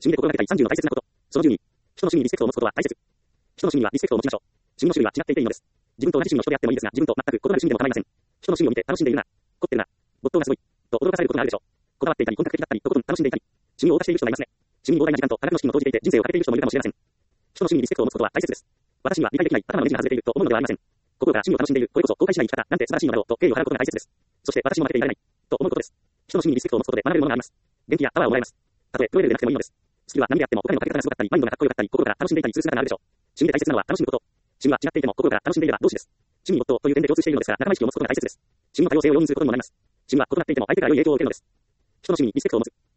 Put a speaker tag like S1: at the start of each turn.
S1: 趣味で心がけたい30の大切なこと。その12。人の趣味にリスペクトを持つことは大切。人の趣味にはリスペクトを持ちましょう。趣味の種類は違っていていいのです。自分と同じ趣味の人であってもいいですが、自分と全く異なる趣味でも構いません。人の趣味を見て楽しんでいるな。凝ってるな。没頭がすごい。と驚かされることがあるでしょう。こだわっていたり、本格的だったり、とことん楽しんでいたり。趣味を謳歌している人がいますね。趣味に膨大な時間と多額の資金を投じていて人生をかけている人もいるかもしれません。人の趣味にリスペクトを持つことは大切です。私には理解できない、頭のネジが外れていると思うのではありません。心から趣味を楽しんでいる、これこそ後悔しない生き方、なんて素晴らしいのだろうと敬意を払うことが大切です。そして私も負けていられない、と思うことです。人の趣味にリスペクトを持つことで学べるものがあります。元気やパワーをもらえます。たとえプロレベルでなくてもいいのです。スキルは何であってもお金のかけ方がすごかったり、マインドがかっこよかったり、心から楽しんでいたりする姿があるでしょう。趣味で大切なのは楽しむこと。趣味は違っていても心から楽しんでいれば同志です。趣味に没頭という点で共通しているのですが、仲間意識を持つことが大切です。趣味の多様性を容認することにもなります。趣味は異なっていても相手から良い影響を受けるのです。人の趣味にリスペクトを持つ。